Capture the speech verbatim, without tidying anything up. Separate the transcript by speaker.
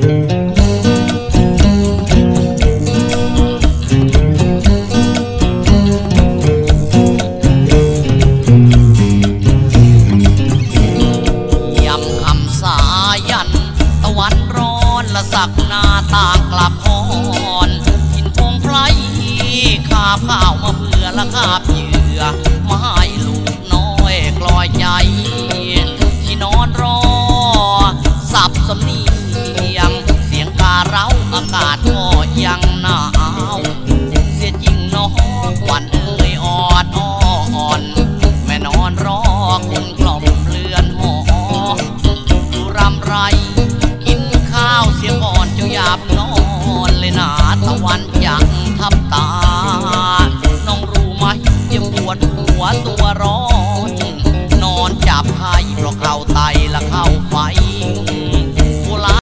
Speaker 1: สักหน้าต่างกลับหอนหินพงไพรข้าข้าวมาเพื่อละคาบเหยื่อมาให้ลูกน้อยกลอยใจที่นอนรอสับสำเนียงเสียงกาเราอากาศก็ยังหนาว